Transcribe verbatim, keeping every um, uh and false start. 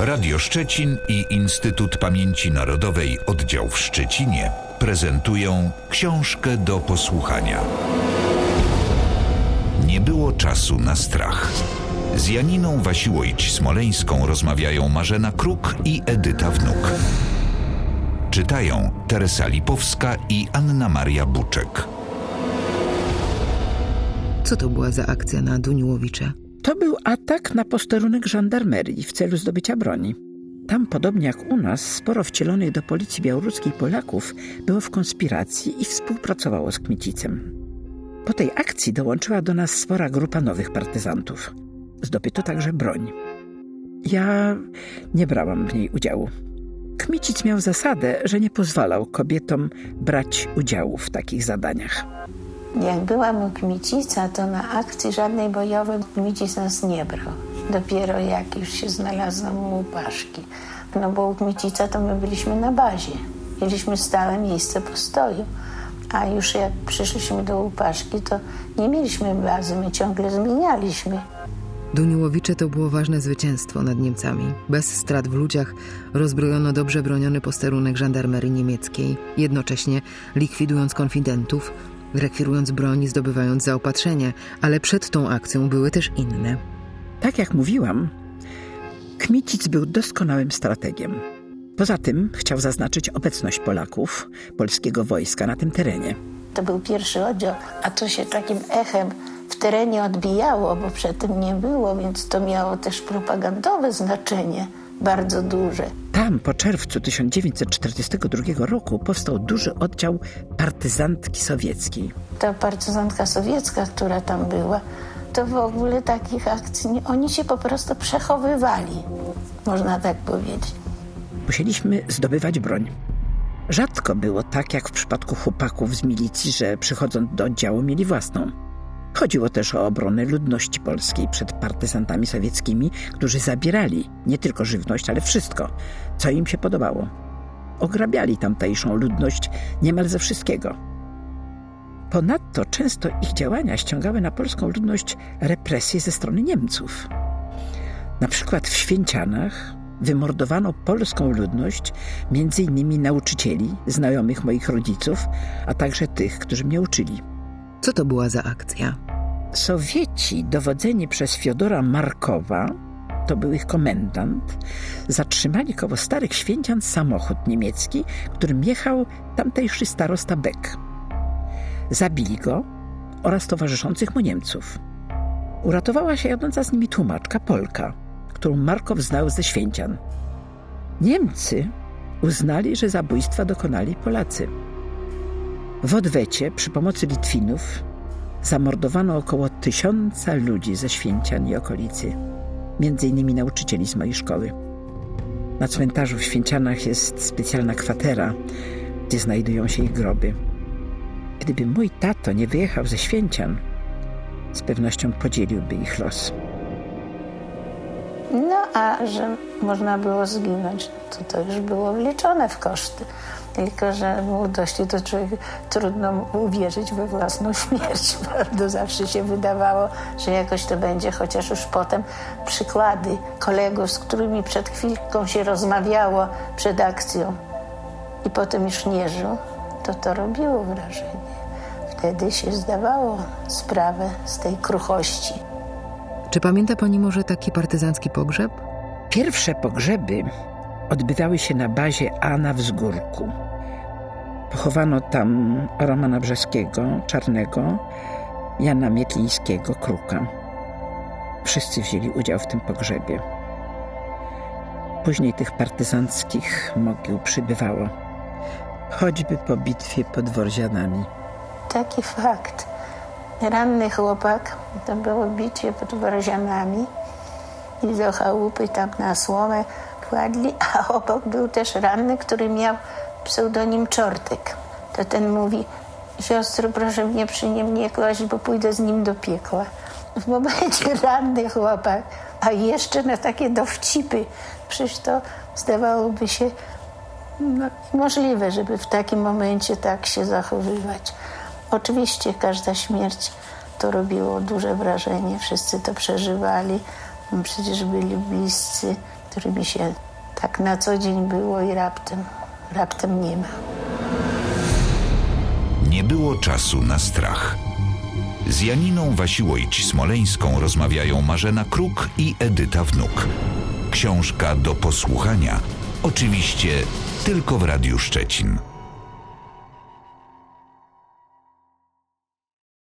Radio Szczecin i Instytut Pamięci Narodowej Oddział w Szczecinie prezentują książkę do posłuchania. Nie było czasu na strach. Z Janiną Wasiłojć-Smoleńską rozmawiają Marzena Kruk i Edyta Wnuk. Czytają Teresa Lipowska i Anna Maria Buczek. Co to była za akcja na Duniłowicza? To był atak na posterunek żandarmerii w celu zdobycia broni. Tam, podobnie jak u nas, sporo wcielonych do policji białoruskiej Polaków było w konspiracji i współpracowało z Kmicicem. Po tej akcji dołączyła do nas spora grupa nowych partyzantów. Zdobyto także broń. Ja nie brałam w niej udziału. Kmicic miał zasadę, że nie pozwalał kobietom brać udziału w takich zadaniach. Jak byłam u Kmicica, to na akcji żadnej bojowej Kmicic nas nie brał. Dopiero jak już się znalazłam u Łupaszki. No bo u Kmicica to my byliśmy na bazie. Mieliśmy stałe miejsce postoju. A już jak przyszliśmy do Łupaszki, to nie mieliśmy bazy, my ciągle zmienialiśmy. Duniłowicze to było ważne zwycięstwo nad Niemcami. Bez strat w ludziach rozbrojono dobrze broniony posterunek żandarmerii niemieckiej, jednocześnie likwidując konfidentów, rekwirując broń i zdobywając zaopatrzenie, ale przed tą akcją były też inne. Tak jak mówiłam, Kmicic był doskonałym strategiem. Poza tym chciał zaznaczyć obecność Polaków, polskiego wojska na tym terenie. To był pierwszy oddział, a to się takim echem w terenie odbijało, bo przedtem nie było, więc to miało też propagandowe znaczenie, bardzo duże. Tam po czerwcu tysiąc dziewięćset czterdziestego drugiego roku powstał duży oddział partyzantki sowieckiej. Ta partyzantka sowiecka, która tam była, to w ogóle takich akcji, nie, oni się po prostu przechowywali, można tak powiedzieć. Musieliśmy zdobywać broń. Rzadko było tak, jak w przypadku chłopaków z milicji, że przychodząc do oddziału mieli własną. Chodziło też o obronę ludności polskiej przed partyzantami sowieckimi, którzy zabierali nie tylko żywność, ale wszystko, co im się podobało. Ograbiali tamtejszą ludność niemal ze wszystkiego. Ponadto często ich działania ściągały na polską ludność represje ze strony Niemców. Na przykład w Święcianach wymordowano polską ludność, między innymi nauczycieli, znajomych moich rodziców, a także tych, którzy mnie uczyli. Co to była za akcja? Sowieci, dowodzeni przez Fiodora Markowa, to był ich komendant, zatrzymali koło Starych Święcian samochód niemiecki, którym jechał tamtejszy starosta Beck. Zabili go oraz towarzyszących mu Niemców. Uratowała się jadąca z nimi tłumaczka, Polka, którą Markow znał ze Święcian. Niemcy uznali, że zabójstwa dokonali Polacy. W odwecie przy pomocy Litwinów zamordowano około tysiąca ludzi ze Święcian i okolicy, między innymi nauczycieli z mojej szkoły. Na cmentarzu w Święcianach jest specjalna kwatera, gdzie znajdują się ich groby. Gdyby mój tato nie wyjechał ze Święcian, z pewnością podzieliłby ich los. No a że można było zginąć, to to już było wliczone w koszty. Tylko że w młodości to człowiek trudno uwierzyć we własną śmierć. Prawda? Zawsze się wydawało, że jakoś to będzie, chociaż już potem przykłady kolegów, z którymi przed chwilką się rozmawiało przed akcją i potem już nie żył, to to robiło wrażenie. Wtedy się zdawało sprawę z tej kruchości. Czy pamięta pani może taki partyzancki pogrzeb? Pierwsze pogrzeby odbywały się na bazie A na Wzgórku. Pochowano tam Romana Brzeskiego, Czarnego, Jana Mietlińskiego, Kruka. Wszyscy wzięli udział w tym pogrzebie. Później tych partyzanckich mogił przybywało. Choćby po bitwie pod Worzianami. Taki fakt. Ranny chłopak, to było bicie pod Worzianami i do chałupy tam na słomę kładli, a obok był też ranny, który miał pseudonim Czortek. To ten mówi: siostro, proszę mnie przy nim nie kłaść, bo pójdę z nim do piekła. W momencie ranny chłopak, a jeszcze na takie dowcipy. Przecież to zdawałoby się no, możliwe, żeby w takim momencie tak się zachowywać. Oczywiście każda śmierć to robiło duże wrażenie, wszyscy to przeżywali, przecież byli bliscy który by się tak na co dzień było i raptem, raptem nie ma. Nie było czasu na strach. Z Janiną Wasiłojć-Smoleńską rozmawiają Marzena Kruk i Edyta Wnuk. Książka do posłuchania, oczywiście tylko w Radiu Szczecin.